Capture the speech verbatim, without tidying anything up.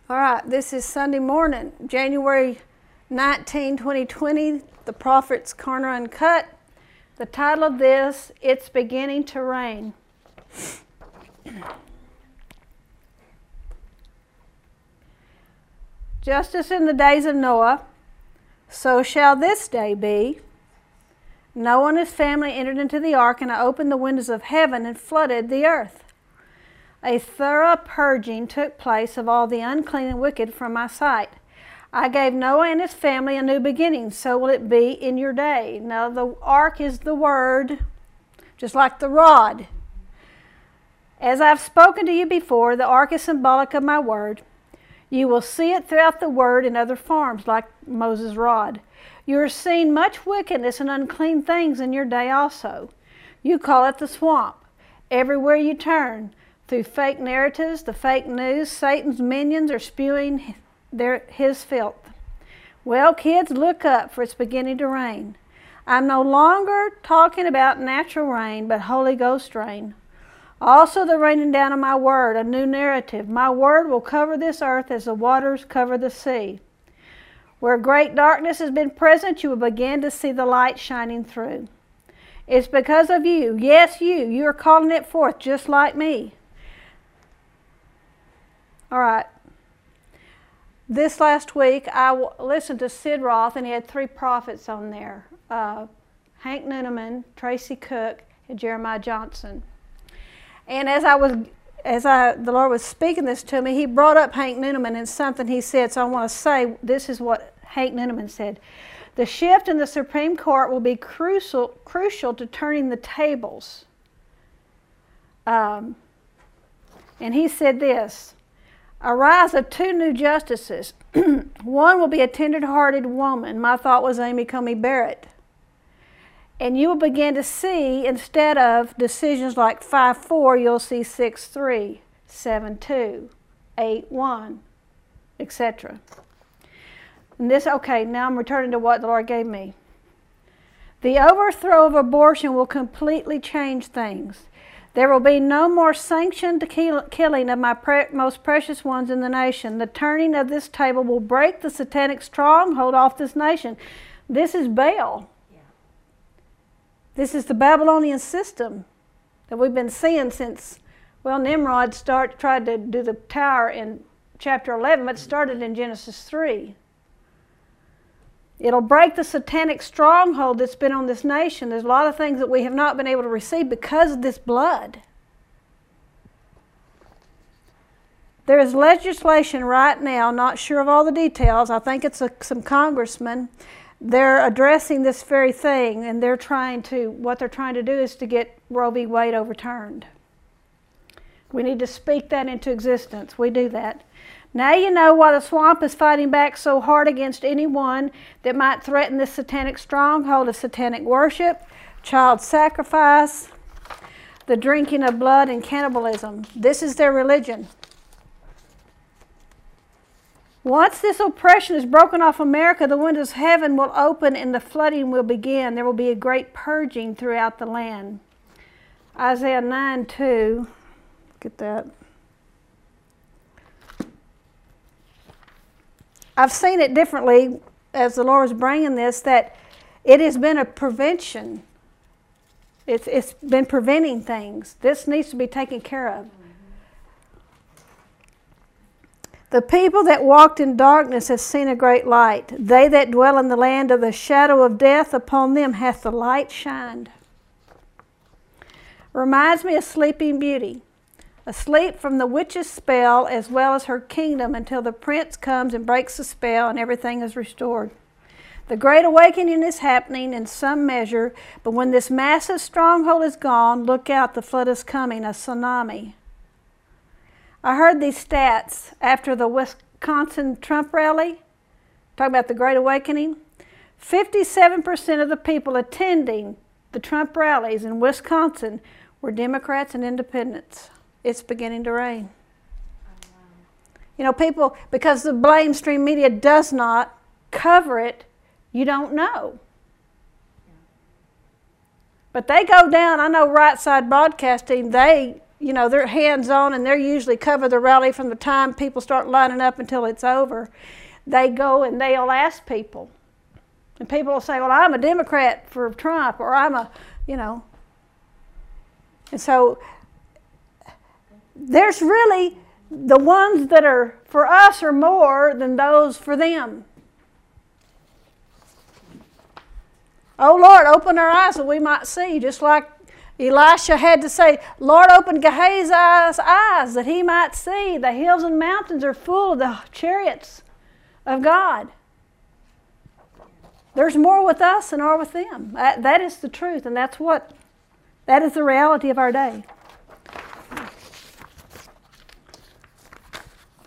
All right, this is Sunday morning, January nineteenth, twenty twenty, the Prophet's Corner Uncut. The title of this, It's Beginning to Rain. Just as in the days of Noah, so shall this day be. Noah and his family entered into the ark, and I opened the windows of heaven and flooded the earth. A thorough purging took place of all the unclean and wicked from my sight. I gave Noah and his family a new beginning, so will it be in your day. Now the ark is the word, just like the rod. As I've spoken to you before, the ark is symbolic of my word. You will see it throughout the word in other forms, like Moses' rod. You are seeing much wickedness and unclean things in your day also. You call it the swamp. Everywhere you turn, through fake narratives, the fake news, Satan's minions are spewing their, his filth. Well, kids, look up, for it's beginning to rain. I'm no longer talking about natural rain, but Holy Ghost rain. Also the raining down of my word, a new narrative. My word will cover this earth as the waters cover the sea. Where great darkness has been present, you will begin to see the light shining through. It's because of you. Yes, you. You are calling it forth just like me. All right. This last week, I w- listened to Sid Roth, and he had three prophets on there. Uh, Hank Nooneman, Tracy Cook, and Jeremiah Johnson. And as I was, as I, the Lord was speaking this to me, he brought up Hank Nooneman and something he said. So I want to say, this is what Hank Nooneman said. The shift in the Supreme Court will be crucial, crucial to turning the tables. Um, and he said this. A rise of two new justices. One will be a tender-hearted woman. My thought was Amy Coney Barrett. And you will begin to see, instead of decisions like five four, you'll see six three, seven two, eight one, et cetera. And this, okay, now I'm returning to what the Lord gave me. The overthrow of abortion will completely change things. There will be no more sanctioned kill, killing of my pre- most precious ones in the nation. The turning of this table will break the satanic stronghold off this nation. This is Baal. Yeah. This is the Babylonian system that we've been seeing since, well, Nimrod start, tried to do the tower in chapter eleven, but it started in Genesis three. It'll break the satanic stronghold that's been on this nation. There's a lot of things that we have not been able to receive because of this blood. There is legislation right now, not sure of all the details. I think it's a, some congressmen. They're addressing this very thing, and they're trying to, what they're trying to do is to get Roe v. Wade overturned. We need to speak that into existence. We do that. Now you know why the swamp is fighting back so hard against anyone that might threaten this satanic stronghold of satanic worship, child sacrifice, the drinking of blood, and cannibalism. This is their religion. Once this oppression is broken off America, the windows of heaven will open and the flooding will begin. There will be a great purging throughout the land. Isaiah nine two, look at that. I've seen it differently as the Lord is bringing this, that it has been a prevention. It's, it's been preventing things. This needs to be taken care of. The people that walked in darkness have seen a great light. They that dwell in the land of the shadow of death, upon them hath the light shined. Reminds me of Sleeping Beauty. Asleep from the witch's spell as well as her kingdom until the prince comes and breaks the spell and everything is restored. The great awakening is happening in some measure, but when this massive stronghold is gone, look out, the flood is coming, a tsunami. I heard these stats after the Wisconsin Trump rally, talking about the great awakening. fifty-seven percent of the people attending the Trump rallies in Wisconsin were Democrats and independents. It's beginning to rain. Oh, wow. You know, people, because the mainstream media does not cover it, you don't know. Yeah. But they go down, I know Right Side Broadcasting, they you know, they're hands-on, and they're usually cover the rally from the time people start lining up until it's over. They go and they'll ask people. And people will say, well, I'm a Democrat for Trump, or I'm a, you know. And so there's really, the ones that are for us are more than those for them. Oh, Lord, open our eyes that we might see, just like Elisha had to say, Lord, open Gehazi's eyes that he might see. The hills and mountains are full of the chariots of God. There's more with us than are with them. That, that is the truth, and that's what, that is the reality of our day.